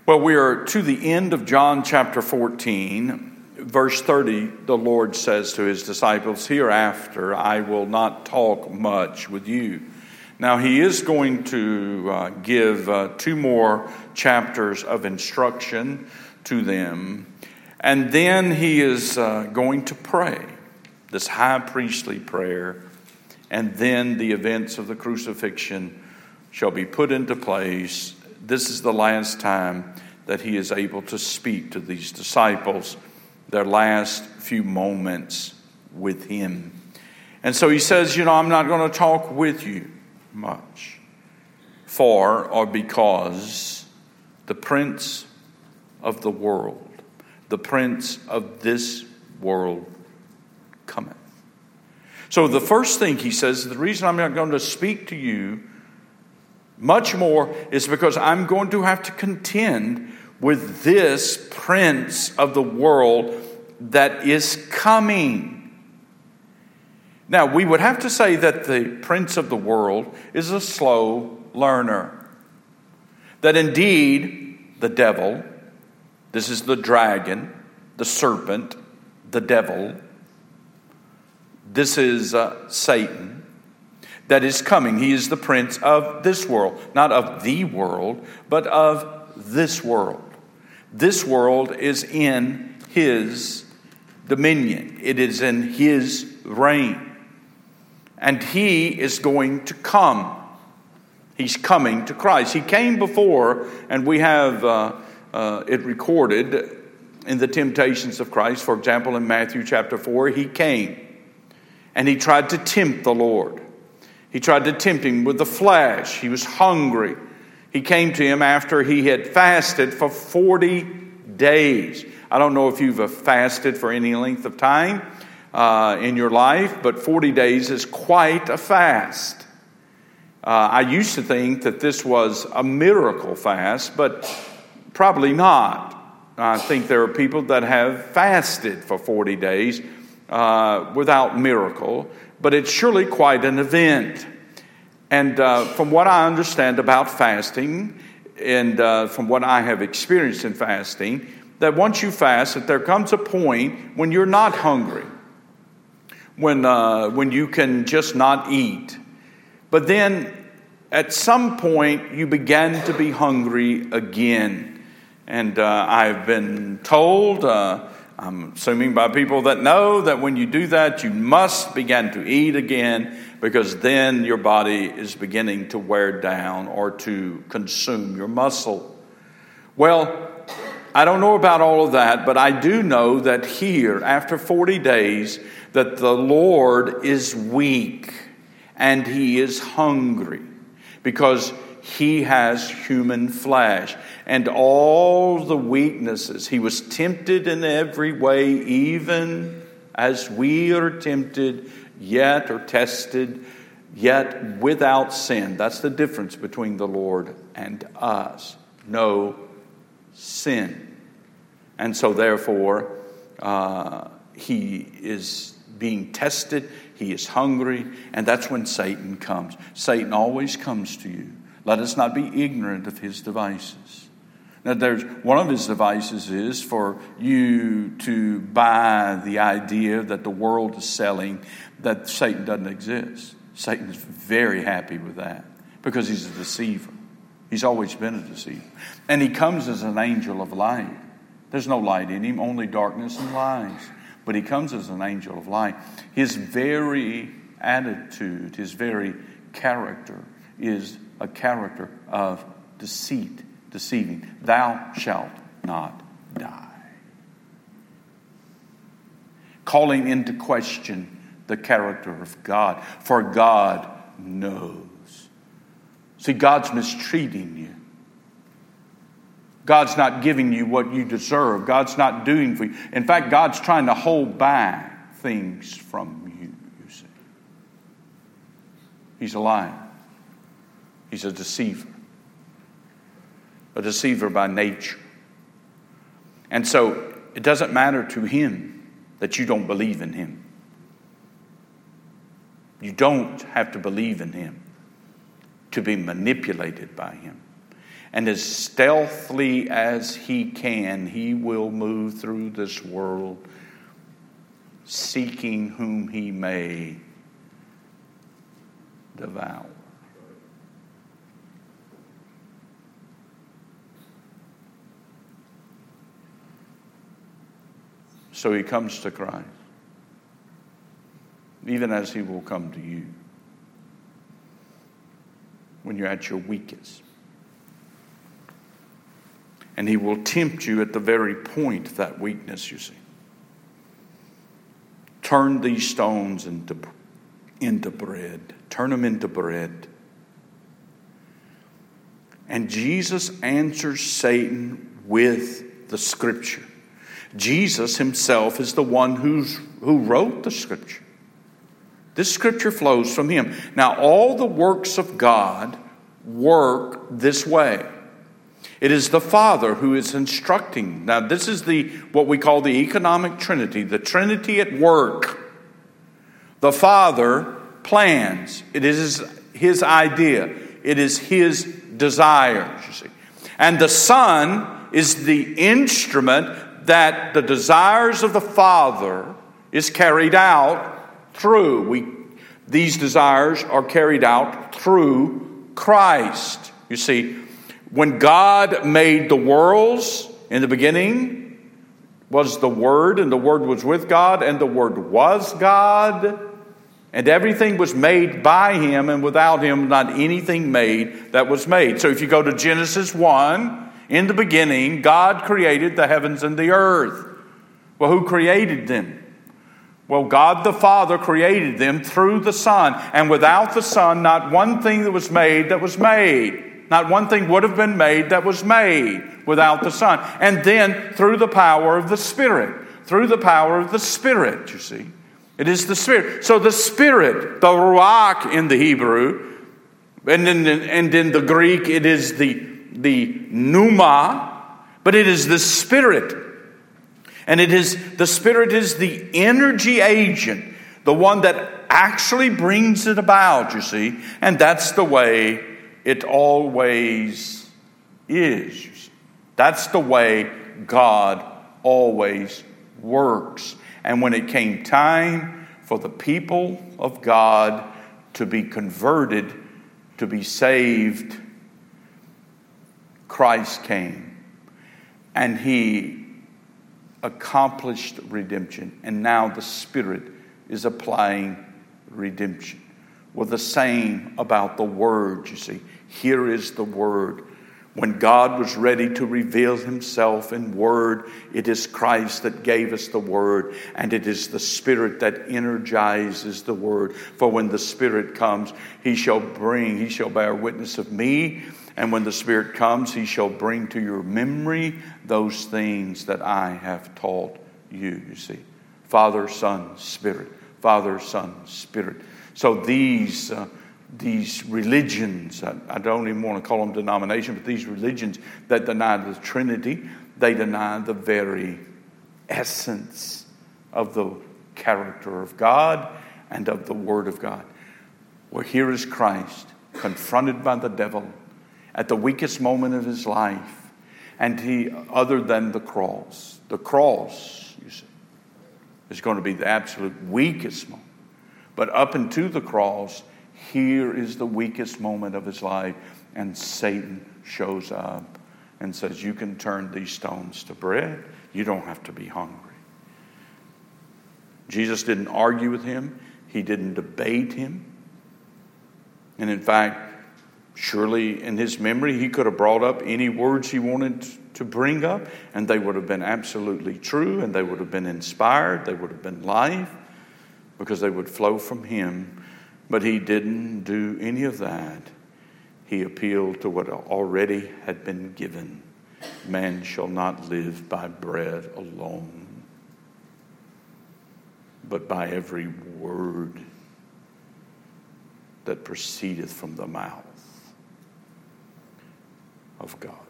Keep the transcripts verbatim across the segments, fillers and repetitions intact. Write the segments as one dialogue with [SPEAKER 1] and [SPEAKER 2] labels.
[SPEAKER 1] Well, we are to the end of John chapter fourteen, verse thirty. The Lord says to his disciples, "Hereafter I will not talk much with you." Now, he is going to uh, give uh, two more chapters of instruction to them. And then he is uh, going to pray, this high priestly prayer. And then the events of the crucifixion shall be put into place. This is the last time that he is able to speak to these disciples, their last few moments with him. And so he says, you know, I'm not going to talk with you much, for or because the prince of the world, the prince of this world cometh. So the first thing he says, the reason I'm not going to speak to you much more is because I'm going to have to contend with this prince of the world that is coming. Now, we would have to say that the prince of the world is a slow learner. That indeed, the devil, this is the dragon, the serpent, the devil, this is uh, Satan, that is coming. He is the prince of this world. Not of the world, but of this world. This world is in his dominion. It is in his reign. And he is going to come. He's coming to Christ. He came before, and we have uh, uh, it recorded in the temptations of Christ. For example, in Matthew chapter four, he came and he tried to tempt the Lord. He tried to tempt him with the flesh. He was hungry. He came to him after he had fasted for forty days. I don't know if you've fasted for any length of time uh, in your life, but forty days is quite a fast. Uh, I used to think that this was a miracle fast, but probably not. I think there are people that have fasted for forty days uh, without miracle, but it's surely quite an event. And uh, from what I understand about fasting, and uh, from what I have experienced in fasting, that once you fast, that there comes a point when you're not hungry, when uh, when you can just not eat. But then at some point you begin to be hungry again. And uh, I've been told, uh, I'm assuming by people that know, that when you do that, you must begin to eat again, because then your body is beginning to wear down or to consume your muscle. Well, I don't know about all of that, but I do know that here, after forty days, that the Lord is weak and he is hungry because he has human flesh and all the weaknesses. He was tempted in every way, even as we are tempted, yet or tested, yet without sin. That's the difference between the Lord and us. No sin. And so therefore, uh, he is being tested. He is hungry. And that's when Satan comes. Satan always comes to you. Let us not be ignorant of his devices. Now, there's one of his devices is for you to buy the idea that the world is selling that Satan doesn't exist. Satan is very happy with that because he's a deceiver. He's always been a deceiver. And he comes as an angel of light. There's no light in him, only darkness and lies. But he comes as an angel of light. His very attitude, his very character is a character of deceit, deceiving. Thou shalt not die. Calling into question the character of God. For God knows. See, God's mistreating you. God's not giving you what you deserve. God's not doing for you. In fact, God's trying to hold back things from you, you see. He's a liar. He's a deceiver. A deceiver by nature. And so it doesn't matter to him that you don't believe in him. You don't have to believe in him to be manipulated by him. And as stealthily as he can, he will move through this world seeking whom he may devour. So he comes to Christ, even as he will come to you when you're at your weakest. And he will tempt you at the very point of that weakness, you see. Turn these stones into, into bread. Turn them into bread. And Jesus answers Satan with the Scripture. Jesus himself is the one who's, who wrote the Scripture. This Scripture flows from him. Now, all the works of God work this way. It is the Father who is instructing. Now, this is the what we call the economic Trinity, the Trinity at work. The Father plans. It is his idea. It is his desires, you see. And the Son is the instrument that the desires of the Father is carried out through. We, these desires are carried out through Christ. You see, when God made the worlds in the beginning was the Word, and the Word was with God, and the Word was God, and everything was made by him, and without him not anything made that was made. So if you go to Genesis one, in the beginning, God created the heavens and the earth. Well, who created them? Well, God the Father created them through the Son. And without the Son, not one thing that was made that was made. Not one thing would have been made that was made without the Son. And then through the power of the Spirit. Through the power of the Spirit, you see. It is the Spirit. So the Spirit, the Ruach in the Hebrew, and in, and in the Greek it is the, the Pneuma, but it is the Spirit. And it is the Spirit is the energy agent, the one that actually brings it about, you see. And that's the way it always is. You see. That's the way God always works. And when it came time for the people of God to be converted, to be saved, Christ came. And he accomplished redemption. And now the Spirit is applying redemption. Well, the same about the Word, you see. Here is the Word. When God was ready to reveal himself in Word, it is Christ that gave us the Word, and it is the Spirit that energizes the Word. For when the Spirit comes, he shall bring, he shall bear witness of me, and when the Spirit comes, he shall bring to your memory those things that I have taught you, you see. Father, Son, Spirit. Father, Son, Spirit. So these... Uh, These religions, I don't even want to call them denominations, but these religions that deny the Trinity, they deny the very essence of the character of God and of the Word of God. Well, here is Christ, confronted by the devil at the weakest moment of his life, and he, other than the cross, the cross, you see, is going to be the absolute weakest moment. But up into the cross, here is the weakest moment of his life, and Satan shows up and says, you can turn these stones to bread. You don't have to be hungry. Jesus didn't argue with him. He didn't debate him. And in fact, surely in his memory, he could have brought up any words he wanted to bring up, and they would have been absolutely true, and they would have been inspired. They would have been life, because they would flow from him. But he didn't do any of that. He appealed to what already had been given. Man shall not live by bread alone, but by every word that proceedeth from the mouth of God.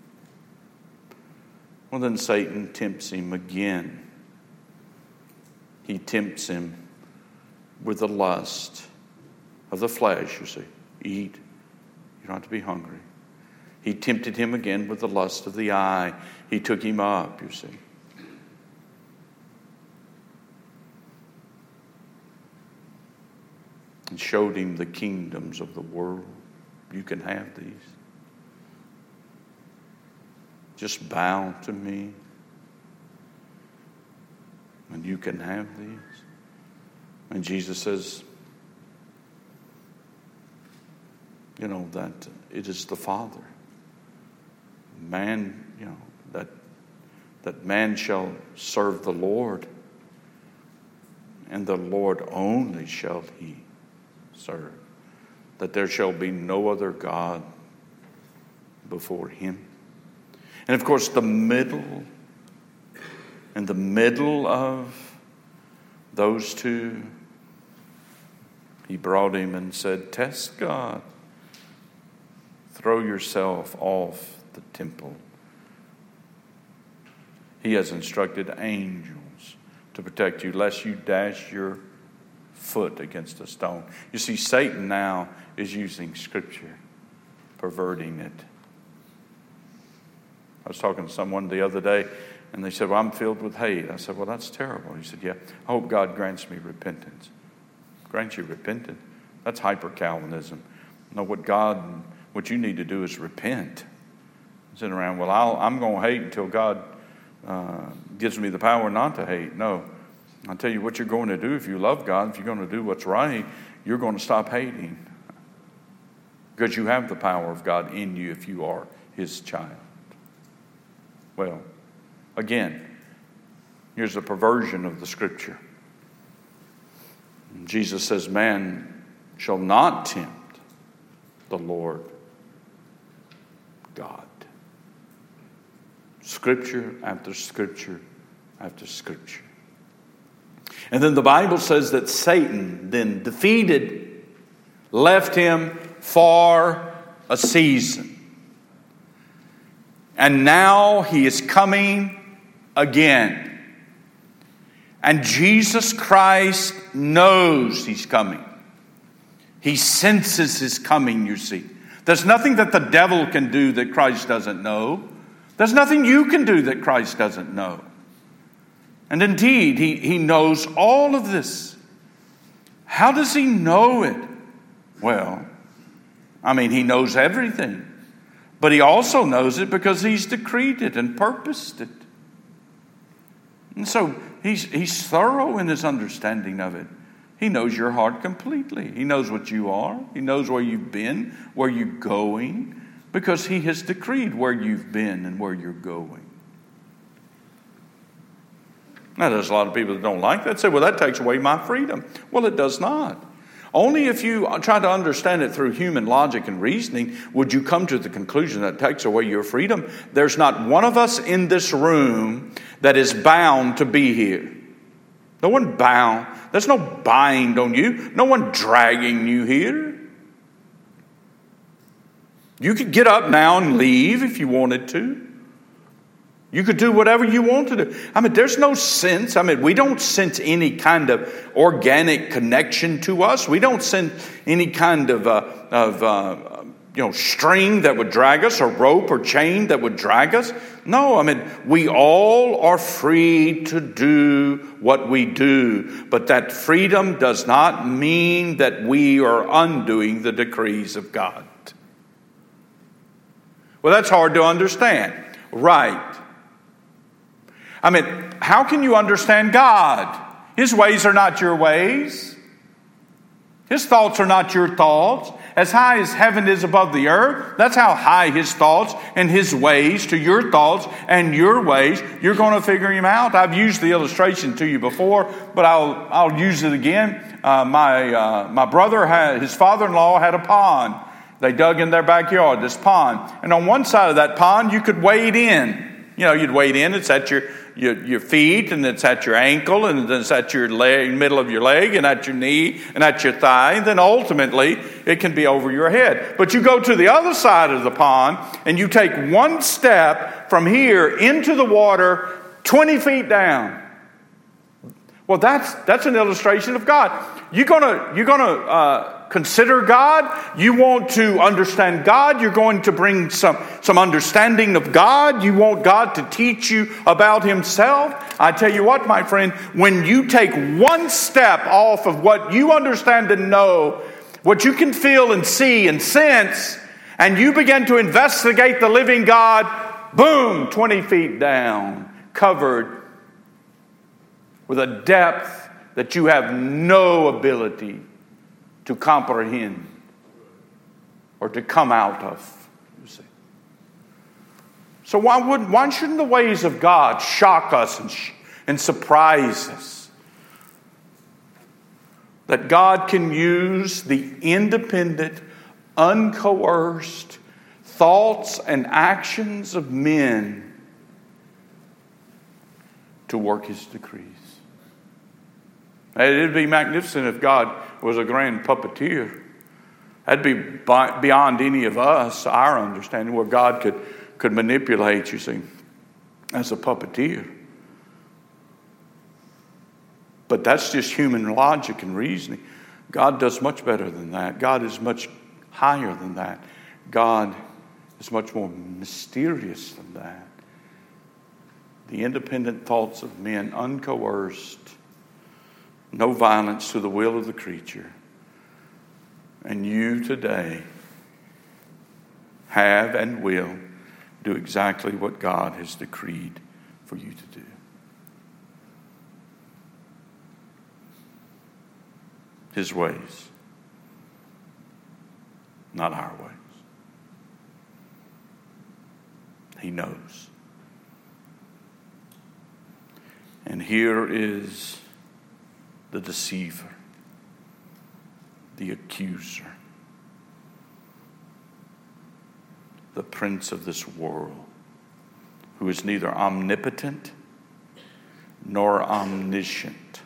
[SPEAKER 1] Well, then Satan tempts him again. He tempts him with the lust of the flesh, you see. Eat. You don't have to be hungry. He tempted him again with the lust of the eye. He took him up, you see. And showed him the kingdoms of the world. You can have these. Just bow to me, and you can have these. And Jesus says, you know, that it is the Father. Man, you know, that that man shall serve the Lord, and the Lord only shall he serve. That there shall be no other God before him. And of course, the middle, in the middle of those two, he brought him and said, test God. Throw yourself off the temple. He has instructed angels to protect you, lest you dash your foot against a stone. You see, Satan now is using Scripture, perverting it. I was talking to someone the other day, and they said, well, I'm filled with hate. I said, well, that's terrible. He said, yeah, I hope God grants me repentance. Grant you repentance? That's hyper-Calvinism. No, what God, what you need to do is repent. Sitting around, well, I'll, I'm going to hate until God uh, gives me the power not to hate. No, I'll tell you what you're going to do if you love God. If you're going to do what's right, you're going to stop hating. Because you have the power of God in you if you are his child. Well, again, here's a perversion of the Scripture. Jesus says, man shall not tempt the Lord God. Scripture after Scripture after Scripture. And then the Bible says that Satan, then defeated, left him for a season. And now he is coming again. And Jesus Christ knows he's coming. He senses his coming, you see. There's nothing that the devil can do that Christ doesn't know. There's nothing you can do that Christ doesn't know. And indeed, he, he knows all of this. How does he know it? Well, I mean, he knows everything. But he also knows it because he's decreed it and purposed it. And so he's, he's thorough in his understanding of it. He knows your heart completely. He knows what you are. He knows where you've been, where you're going, because he has decreed where you've been and where you're going. Now, there's a lot of people that don't like that. Say, well, that takes away my freedom. Well, it does not. Only if you try to understand it through human logic and reasoning would you come to the conclusion that it takes away your freedom. There's not one of us in this room that is bound to be here. No one bound. There's no bind on you. No one dragging you here. You could get up now and leave if you wanted to. You could do whatever you want to do. I mean, there's no sense. I mean, we don't sense any kind of organic connection to us. We don't sense any kind of, uh, of uh, you know, string that would drag us, or rope or chain that would drag us. No, I mean, we all are free to do what we do. But that freedom does not mean that we are undoing the decrees of God. Well, that's hard to understand. Right. I mean, how can you understand God? His ways are not your ways. His thoughts are not your thoughts. As high as heaven is above the earth, that's how high his thoughts and his ways to your thoughts and your ways. You're going to figure him out. I've used the illustration to you before, but I'll I'll use it again. Uh, my uh, my brother had his father-in-law had a pond. They dug in their backyard, this pond, and on one side of that pond you could wade in. You know, you'd wade in. It's at your Your, your feet, and it's at your ankle, and then it's at your leg, middle of your leg, and at your knee, and at your thigh. And then ultimately, it can be over your head. But you go to the other side of the pond, and you take one step from here into the water, twenty feet down. Well, that's that's an illustration of God. You're gonna you're gonna uh, consider God. You want to understand God. You're going to bring some, some understanding of God. You want God to teach you about Himself. I tell you what, my friend, when you take one step off of what you understand and know, what you can feel and see and sense, and you begin to investigate the living God, boom, twenty feet down, covered with a depth that you have no ability to comprehend or to come out of. You see. So why would why shouldn't the ways of God shock us and, sh- and surprise us? That God can use the independent, uncoerced thoughts and actions of men to work His decrees. It'd be magnificent if God was a grand puppeteer. That'd be beyond any of us, our understanding, where God could, could manipulate, you see, as a puppeteer. But that's just human logic and reasoning. God does much better than that. God is much higher than that. God is much more mysterious than that. The independent thoughts of men, uncoerced, no violence to the will of the creature. And you today have and will do exactly what God has decreed for you to do. His ways, not our ways. He knows. And here is the deceiver, the accuser, the prince of this world, who is neither omnipotent nor omniscient.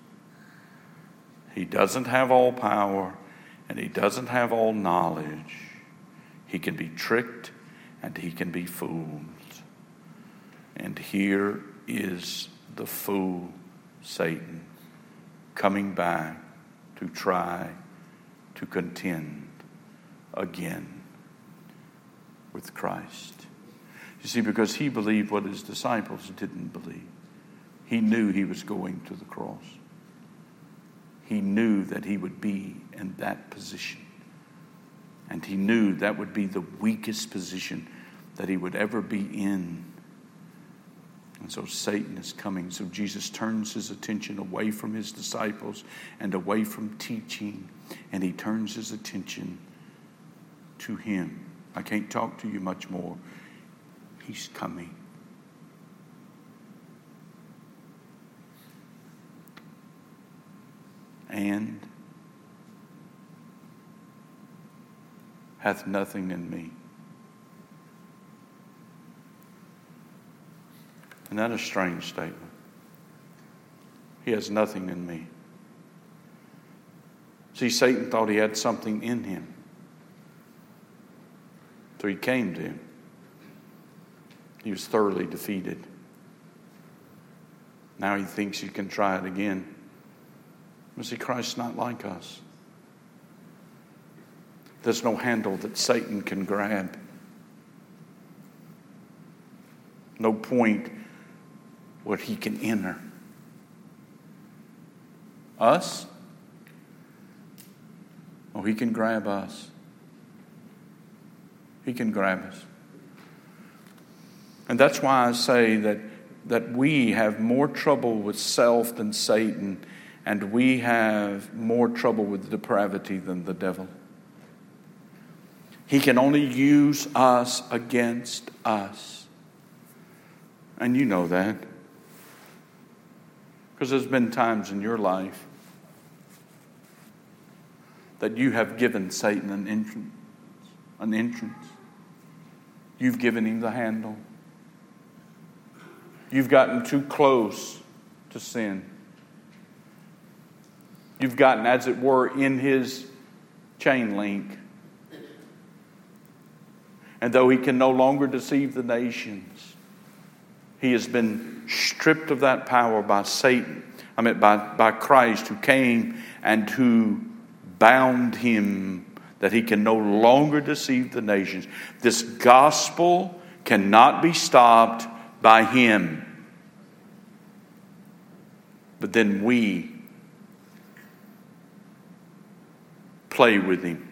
[SPEAKER 1] He doesn't have all power, and he doesn't have all knowledge. He can be tricked, and he can be fooled. And here is the fool, Satan, coming back to try to contend again with Christ. You see, because he believed what his disciples didn't believe. He knew he was going to the cross. He knew that he would be in that position. And he knew that would be the weakest position that he would ever be in. And so Satan is coming. So Jesus turns his attention away from his disciples and away from teaching. And he turns his attention to him. I can't talk to you much more. He's coming. And hath nothing in me. Isn't that a strange statement? He has nothing in me. See, Satan thought he had something in him. So he came to him. He was thoroughly defeated. Now he thinks he can try it again. But see, Christ's not like us. There's no handle that Satan can grab. No point where he can enter. Us? Oh, he can grab us. He can grab us. And that's why I say that, that we have more trouble with self than Satan, and we have more trouble with depravity than the devil. He can only use us against us. And you know that. Because there's been times in your life that you have given Satan an entrance. An entrance. You've given him the handle. You've gotten too close to sin. You've gotten, as it were, in his chain link. And though he can no longer deceive the nations, he has been stripped of that power by Satan. I mean, by, by Christ, who came and who bound him that he can no longer deceive the nations. This gospel cannot be stopped by him. But then we play with him.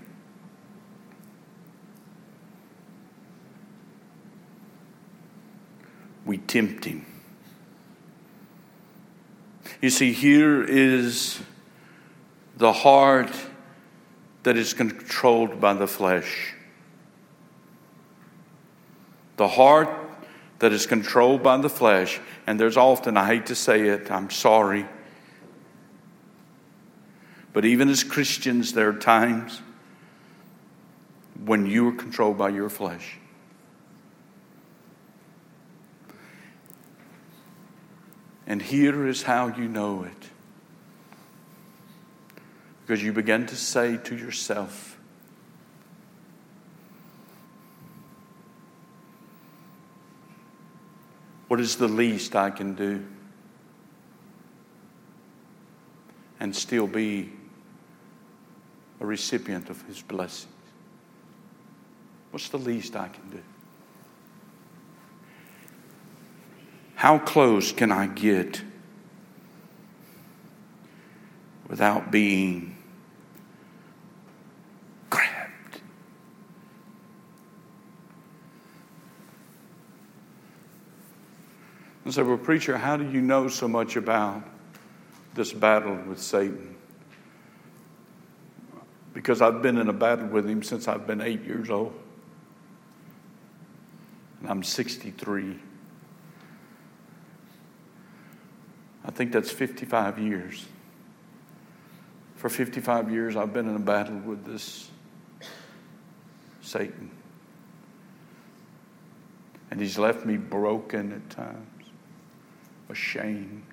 [SPEAKER 1] We tempt him. You see, here is the heart that is controlled by the flesh. The heart that is controlled by the flesh. And there's often, I hate to say it, I'm sorry. But even as Christians, there are times when you are controlled by your flesh. And here is how you know it. Because you begin to say to yourself, what is the least I can do and still be a recipient of his blessings? What's the least I can do? How close can I get without being grabbed? And so, well, preacher, how do you know so much about this battle with Satan? Because I've been in a battle with him since I've been eight years old. And I'm sixty-three. I think that's fifty-five years. For fifty-five years, I've been in a battle with this Satan. And he's left me broken at times, ashamed.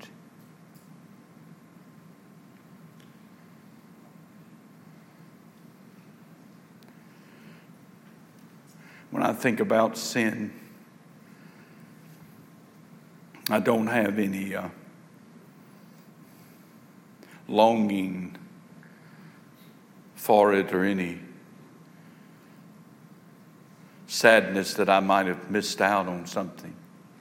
[SPEAKER 1] When I think about sin, I don't have any uh, longing for it or any sadness that I might have missed out on something.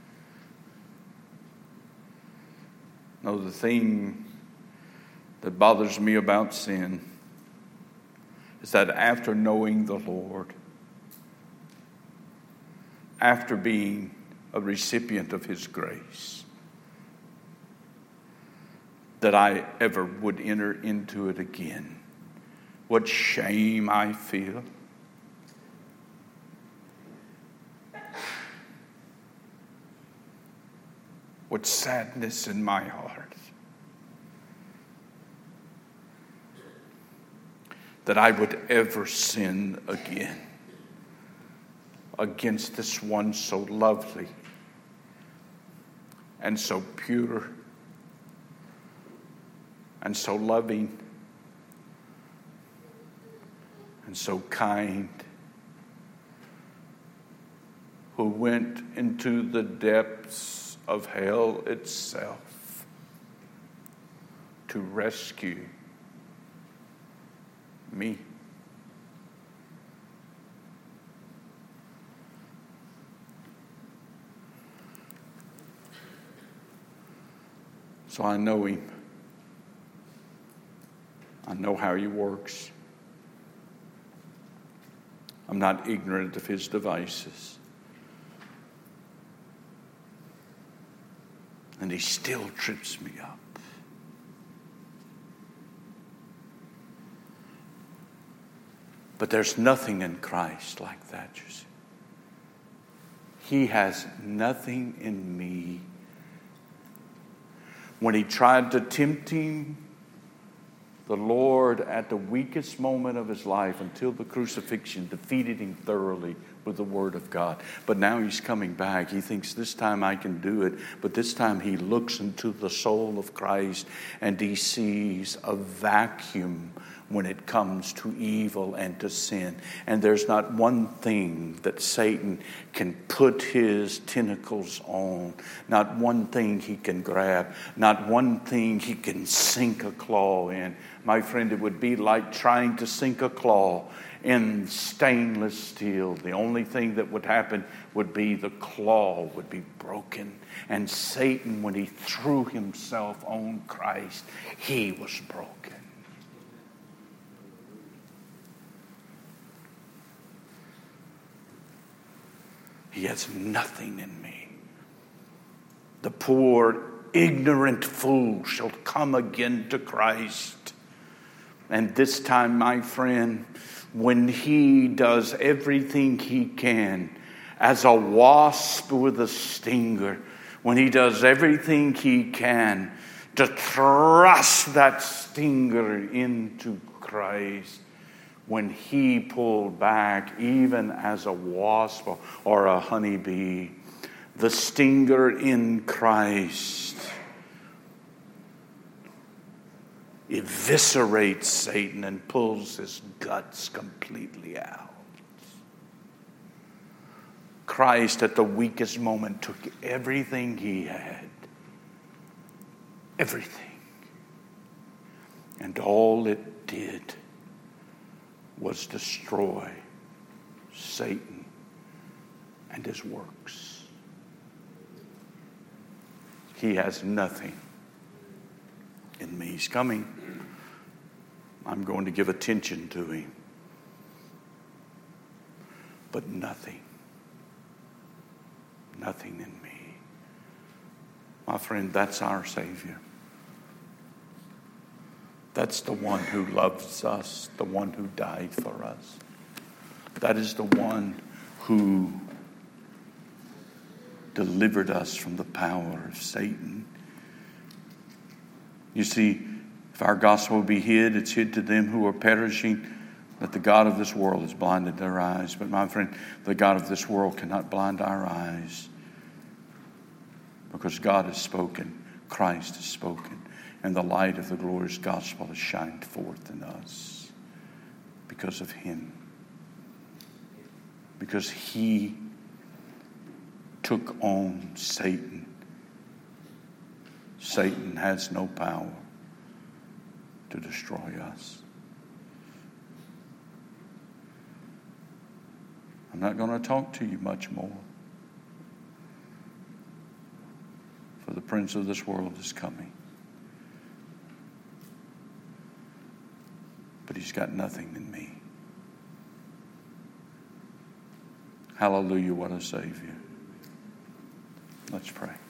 [SPEAKER 1] No, the thing that bothers me about sin is that after knowing the Lord, after being a recipient of his grace, that I ever would enter into it again. What shame I feel. What sadness in my heart. That I would ever sin again against this one so lovely and so pure and so loving and so kind, who went into the depths of hell itself to rescue me. So I know him. I know how he works. I'm not ignorant of his devices. And he still trips me up. But there's nothing in Christ like that, you see. He has nothing in me. When he tried to tempt him, the Lord, at the weakest moment of his life until the crucifixion, defeated him thoroughly with the Word of God. But now he's coming back. He thinks, this time I can do it. But this time he looks into the soul of Christ and he sees a vacuum when it comes to evil and to sin. And there's not one thing that Satan can put his tentacles on. Not one thing he can grab. Not one thing he can sink a claw in. my friend, it would be like trying to sink a claw in stainless steel. The only thing that would happen would be the claw would be broken. And Satan, when he threw himself on Christ, he was broken. He has nothing in me. The poor, ignorant fool shall come again to Christ. And this time, my friend, when he does everything he can, as a wasp with a stinger, when he does everything he can to thrust that stinger into Christ, when he pulled back, even as a wasp or a honeybee, the stinger in Christ eviscerates Satan and pulls his guts completely out. Christ, at the weakest moment, took everything he had, everything, and all it did was destroy Satan and his works. He has nothing in me. He's coming. I'm going to give attention to him. But nothing. Nothing in me. My friend, that's our Savior. That's the one who loves us, the one who died for us. That is the one who delivered us from the power of Satan. You see, if our gospel be hid, it's hid to them who are perishing, that the God of this world has blinded their eyes. But my friend, the God of this world cannot blind our eyes, because God has spoken, Christ has spoken, and the light of the glorious gospel has shined forth in us because of him. Because he took on Satan. Satan has no power to destroy us. I'm not going to talk to you much more. For the prince of this world is coming. But he's got nothing in me. Hallelujah, what a Savior. Let's pray.